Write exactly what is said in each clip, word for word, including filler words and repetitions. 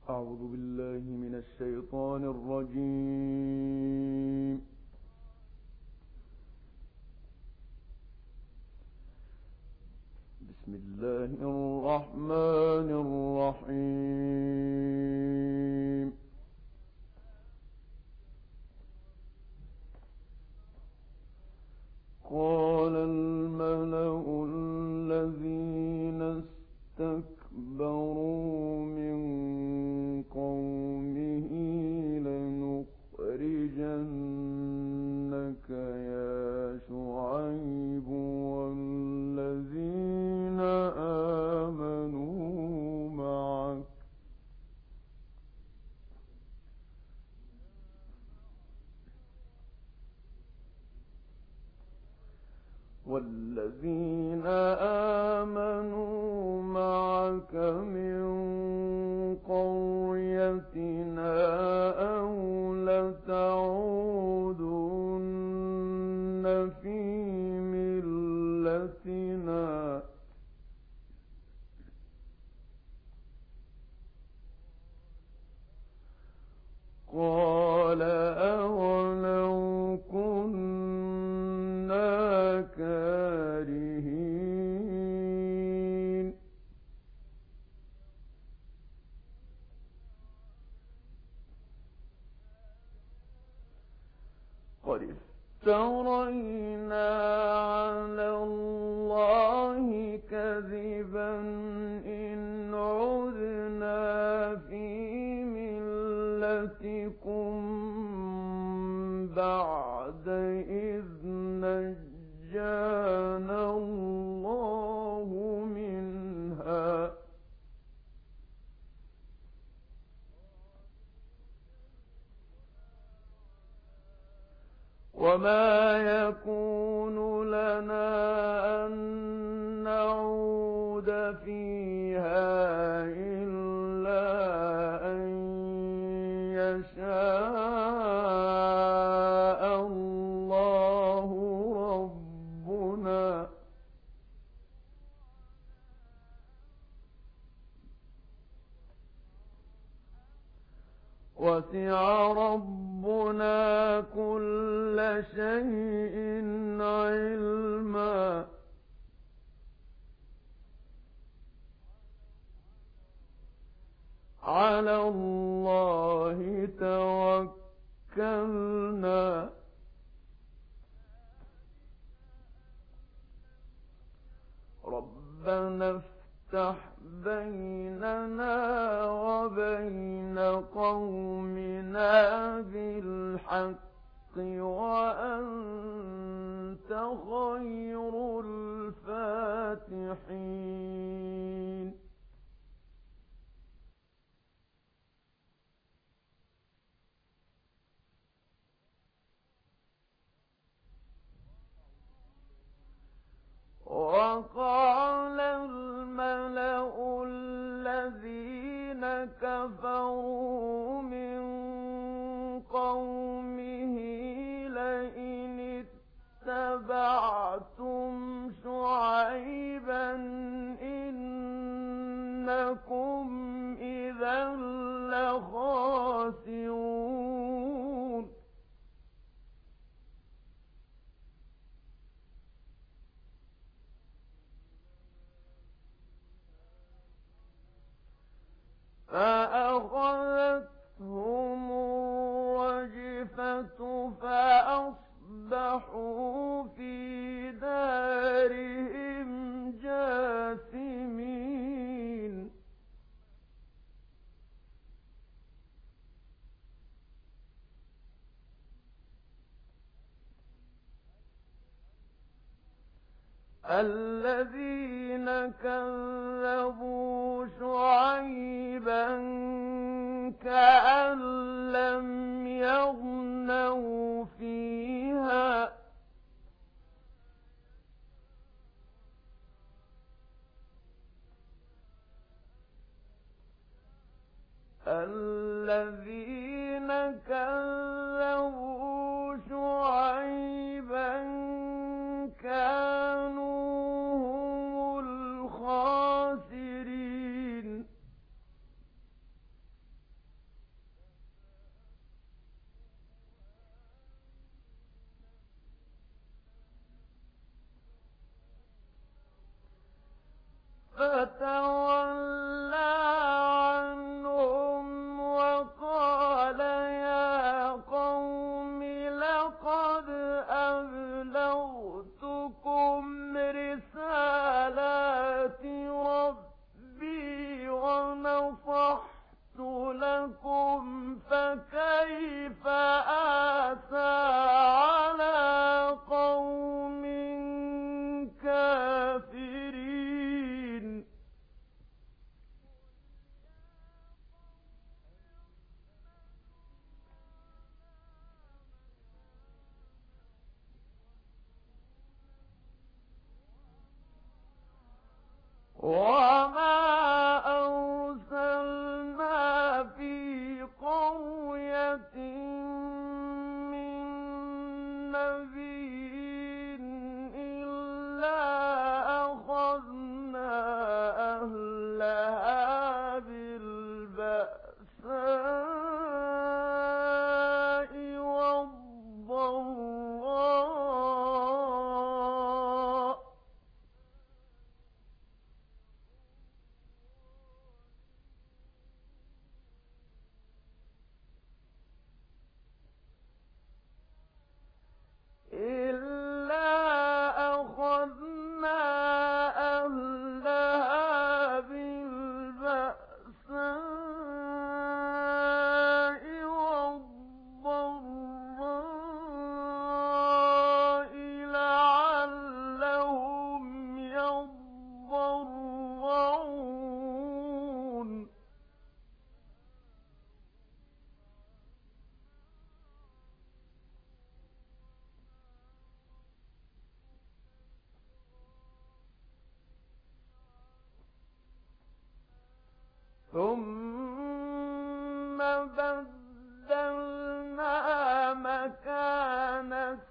أعوذ بالله من الشيطان الرجيم. بسم الله الرحمن الرحيم. قال الملأ الذين استكبروا من قومه لنخرجنك يا شعيب والذين آمنوا معك والذين آمنوا معك من قريتنا أو لتعودن في ملتنا قال أولو كنا كارهين قد افترينا على الله كذبا إن عدنا في ملتكم بعد إذ نجانا الله منها وما يكون لنا أن نعود فيها إلا أن يشاء الله ربنا وسع ربنا كل شيء علما على الله توكلنا ربنا افتح بيننا وبين قومنا بالحق وأنت خير الفاتحين وقال الملأ الذين كفروا من قومه لئن اتبعتم شعيبا إنكم إذا لخاسرون فأخذتهم الرجفة فأصبحوا في دارهم جاثمين الذين كذبوا شعيبا كأن لم يغنوا فيها الذين كذبوا شعيبا كانوا هم الخاسرين فتولى عنهم وقال يا قوم لقد أبلغتكم رسالات ربي ونصحت لكم فكيف آسى على قوم كافرين وما أرسلنا في قرية من نبي إلا أخذنا أهلها بالبأساء والضراء إلا أخذنا أهلها بالبأساء والضراء لعلهم يضرعون ثم بدلنا مكان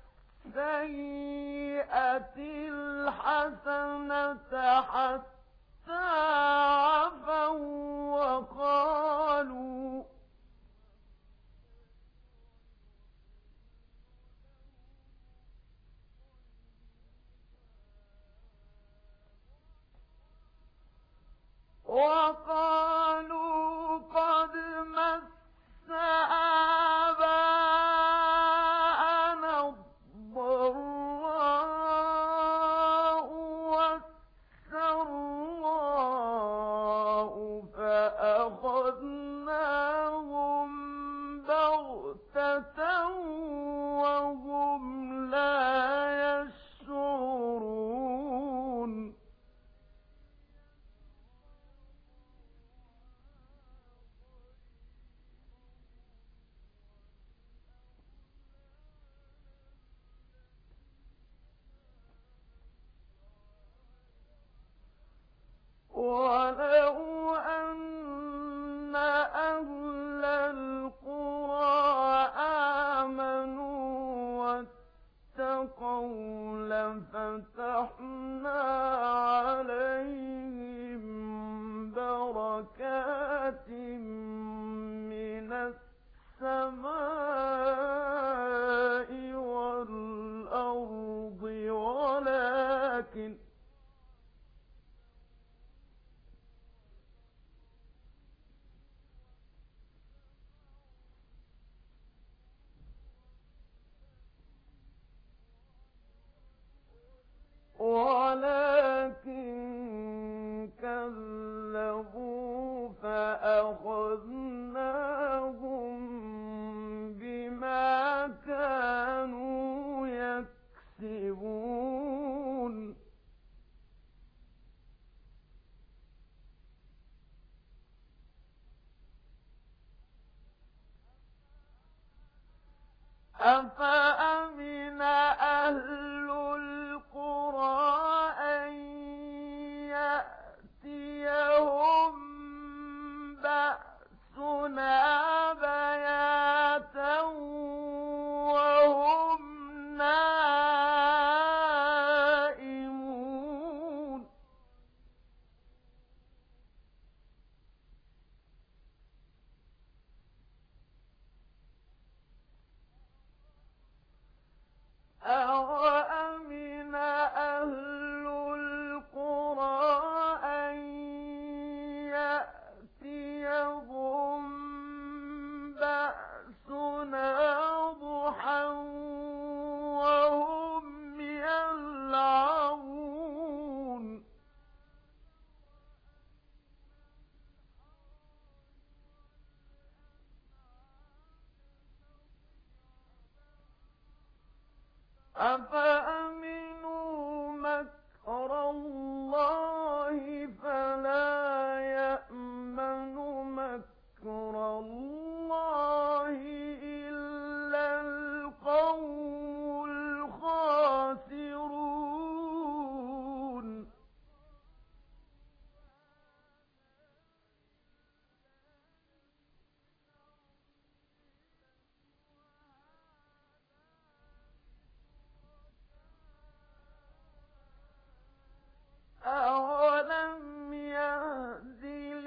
السيئة الحسنة حتى عفوا وقالوا وقالوا قد مس آباءنا الضراء والسراء فأخذناهم بغتة وهم لا يشعرون ولو أن أهل القرى آمنوا واتقوا لفتحنا عليهم بركات من السماء والأرض ولكن ولكن كذبوا فأخذناهم بما كانوا يكسبون أفأمن أهل القرى أن يأتيهم بأسنا بياتا وهم نائمون أفأمنوا مكر الله فلا يأمن مكر الله إلا القوم الخاسرون أَوَلَمْ يَهْدِ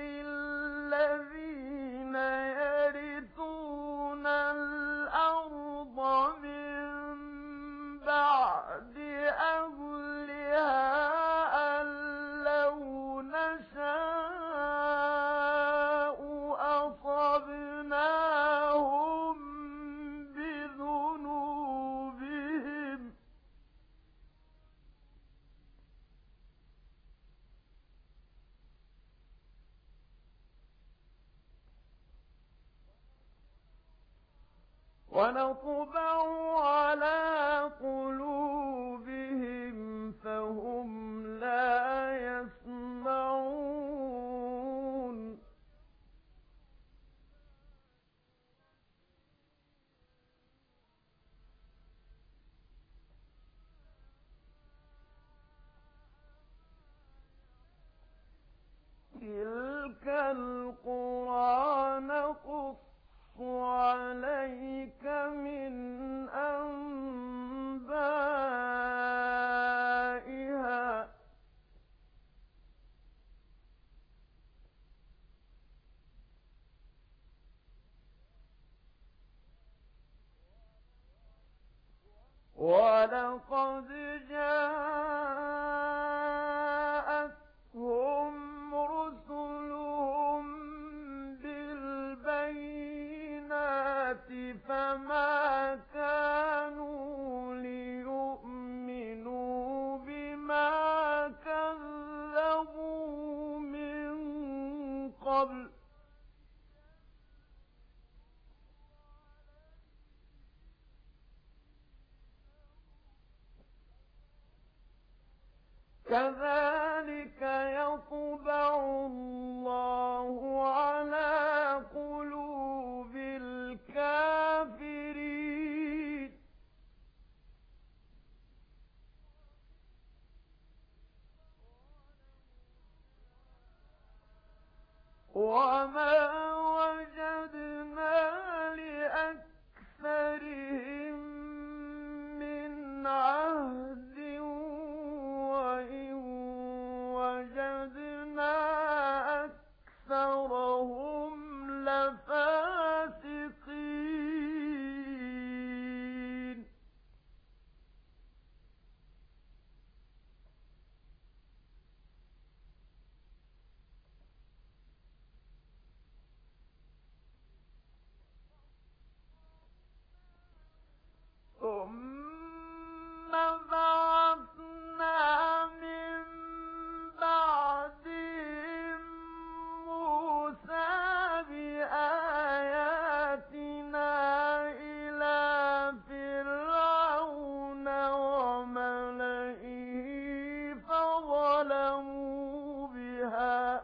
لِلَّذِينَ يَرِثُونَ الْأَرْضَ مِن بَعْدِ أَهْلِهَا أَن لَّوْ نَشَاءُ أَصَبْنَاهُم بِذُنُوبِهِمْ وَنَطْبَعُ عَلَىٰ قُلُوبِهِمْ فَهُمْ لَا يَسْمَعُونَ تِلْكَ الْقُرَىٰ نَقُصُّ عَلَيْكَ مِنْ أَنبَائِهَا ۚ وَلَقَدْ جَاءَتْهُمْ رُسُلُهُم بِالْبَيِّنَاتِ فَمَا كَانُوا لِيُؤْمِنُوا بِمَا كَذَّبُوا مِن قَبْلُ ۚ كَذَٰلِكَ يَطْبَعُ اللَّهُ عَلَىٰ قُلُوبِ الْكَافِرِينَ وَمَا وَجَدْنَا لِأَكْثَرِهِم مِّنْ عَهْدٍ وَإِن وَجَدْنَا أَكْثَرَهُمْ لَفَاسِقِينَ ثُمَّ بَعَثْنَا مِن بَعْدِهِم مُّوسَىٰ بِآيَاتِنَا إِلَىٰ فِرْعَوْنَ وَمَلَئِهِ فَظَلَمُوا بِهَا ۖ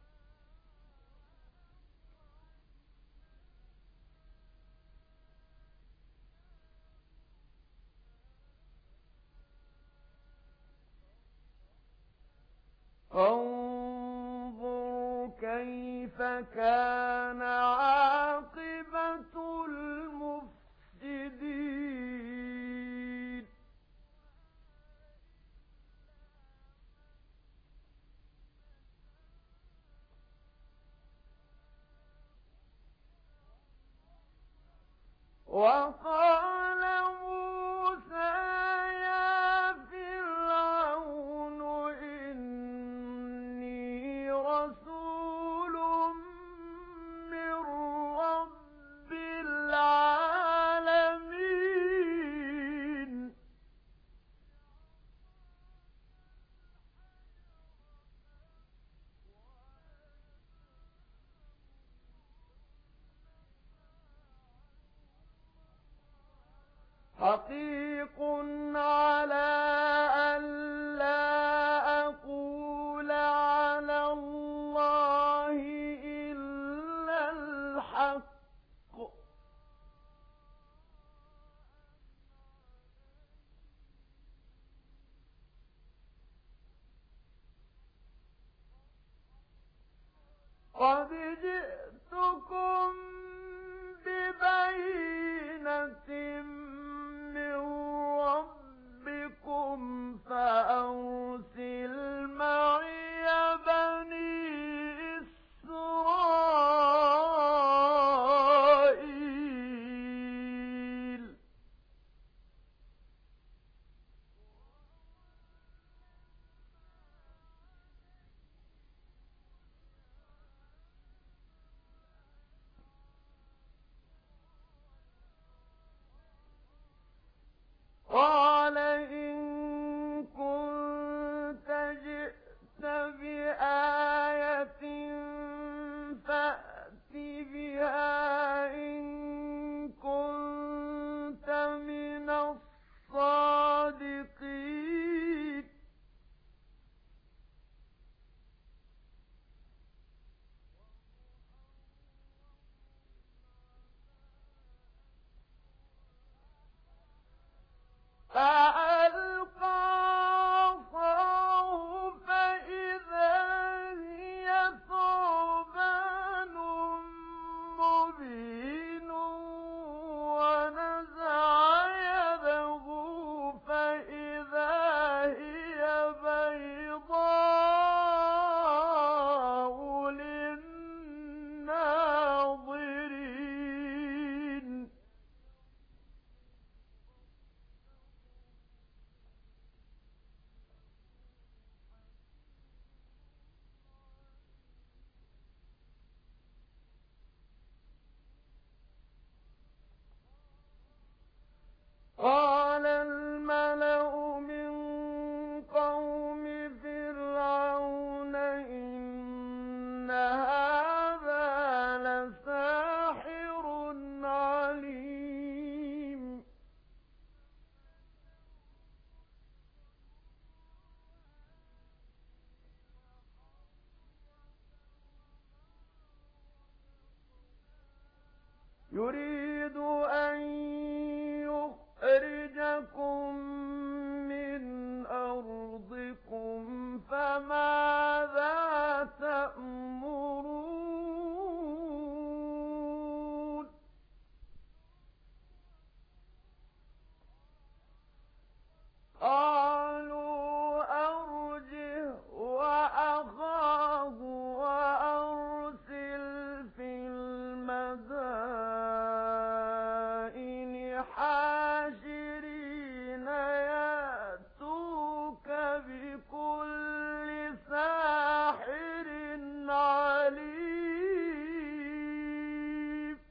فانظُرْ كَيْفَ كَانَ عَاقِبَةُ الْمُفْسِدِينَ وَقَالَ مُوسَىٰ يَا فِرْعَوْنُ إِنِّي رَسُولٌ مِّن رَّبِّ الْعَالَمِينَ حقيق على أن لا أقول على الله إلا الحق قد جئتكم ببينة من ربكم فأرسل معي بني إسرائيل قال إن كنت جئت بآية فأت بها إن كنت من الصادقين فألقى عصاه فإذا هي ثعبان مبين ونزع يده فإذا هي بيضاء للناظرين قال الملأ من قوم فرعون إن هذا لساحر عليم يريد أن يخرجكم من أرضكم فماذا تأمرون قالوا أرجه وأخاه وأرسل في المدائن حاشرين يأتوك بكل ساحر عليم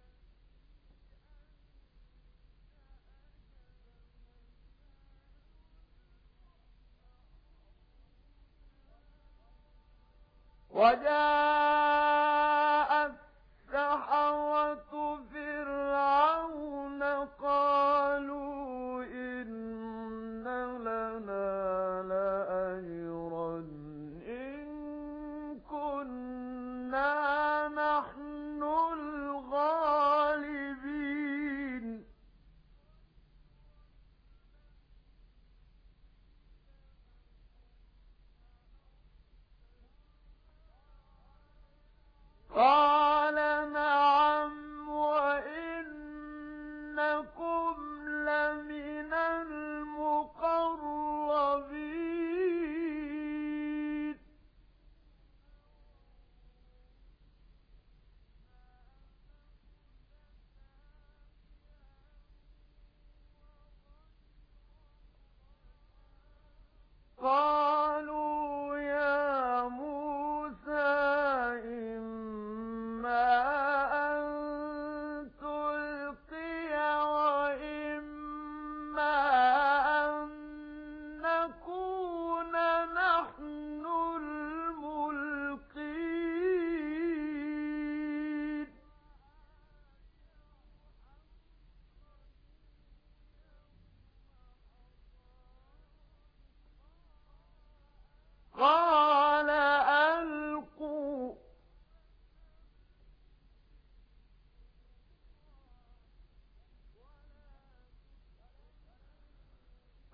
وجاء السحرة فرعون قالوا إن لنا لأجرا إن كنا نحن الغالبين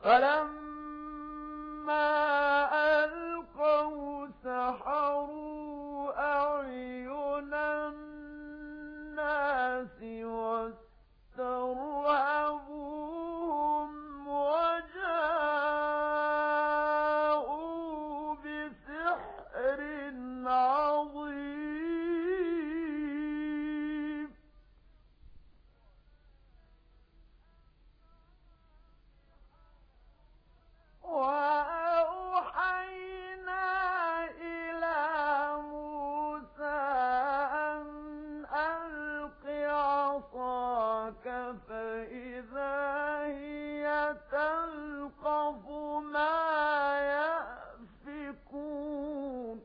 فلما ألقوا سحروا أعين الناس واسترهبوهم وجاءوا بسحر عظيم وأوحينا إلى موسى أن ألق عصاك فإذا هي تلقف ما يأفكون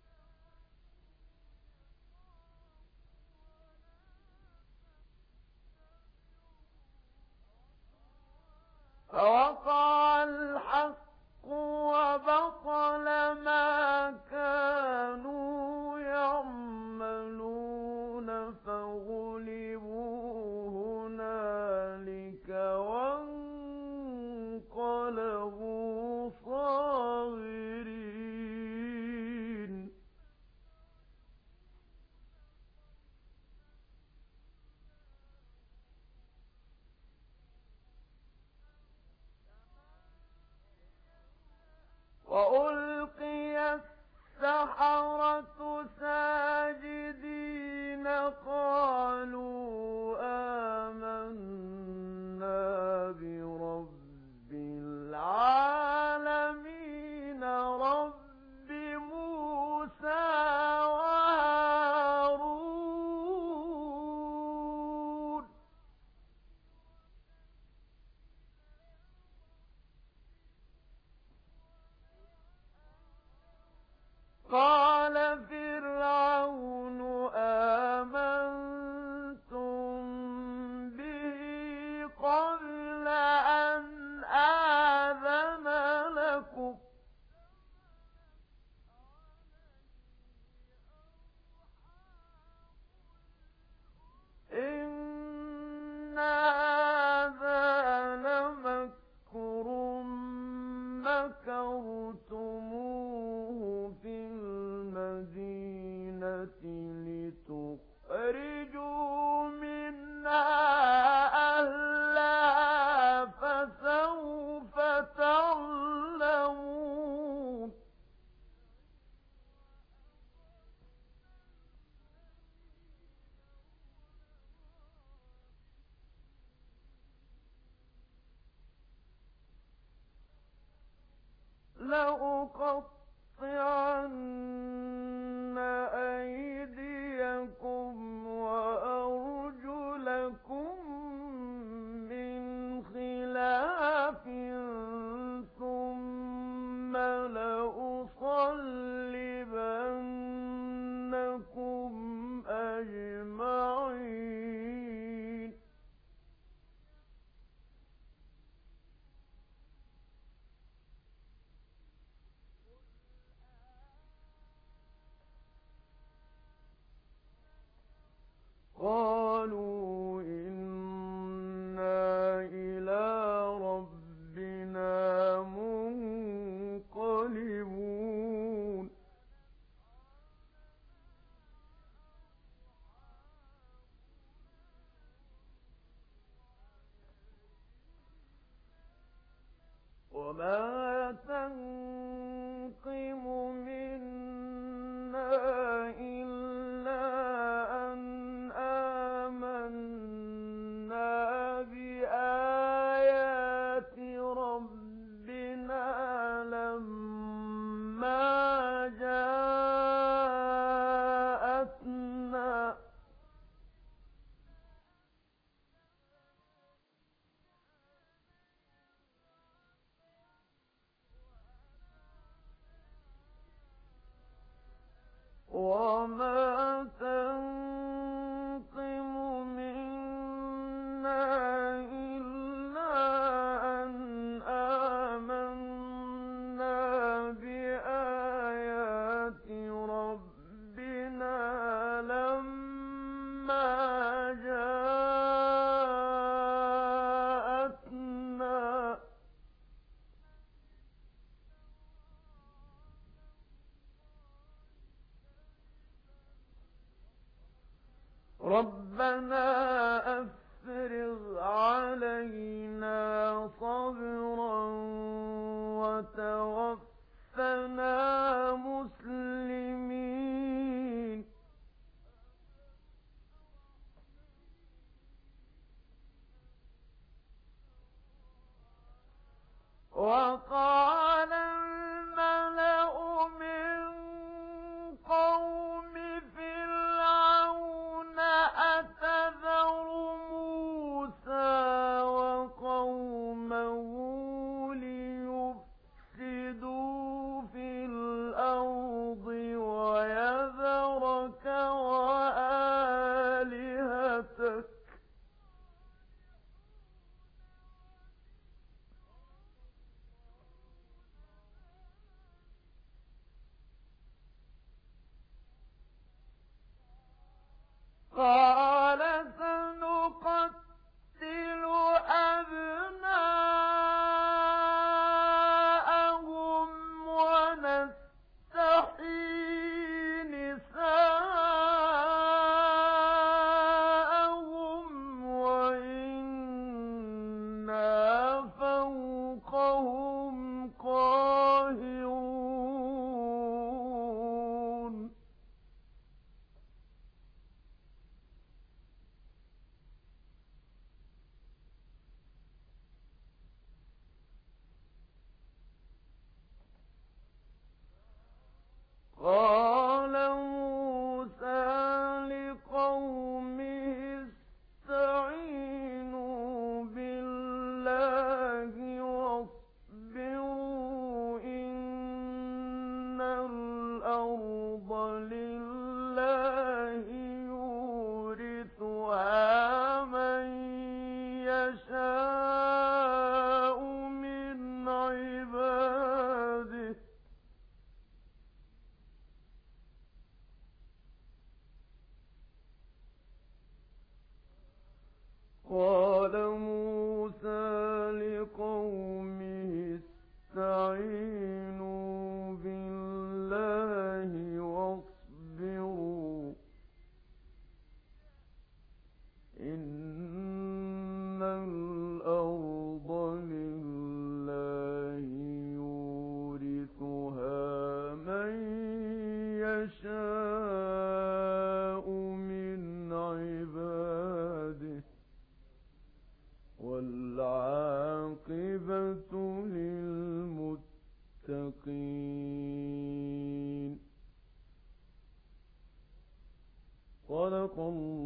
فوقع الحق وبطل ما كانوا يعملون فغلبوا هنالك وانقلبوا صاغرين وألقي السحرة ساجدين قالوا آمنا برب العالمين رب موسى وهارون قال فرعون آمنتم به قبل أن آذن لكم إن هذا لمكر مكرتموه في المدينة لتخرجوا منها أهلها فسوف تعلمون لأقطعن أيديكم وأرجلكم من خلاف ثم لأصلبنكم أجمعين قالوا إنا إلى ربنا منقلبون وما تنقم منا إلا أن آمنا بآيات ربنا لما جاءتنا ربنا أفرغ علينا صبرا وتوفنا مسلمين. وقال الملأ من قوم فرعون أتذر موسى وقومه ليفسدوا في الأرض ويذرك وآلهتك قال سنقتل أبناءهم ونستحيي نساءهم وإنا فوقهم قاهرون. قال موسى لقومه استعينوا بالله واصبروا إن الأرض لله يورثها من يشاء من عباده قال موسى لقومه استعينوا بالله واصبروا إن الأرض لله يورثها من يشاء من عباده والعاقبة للمتقين. صدق الله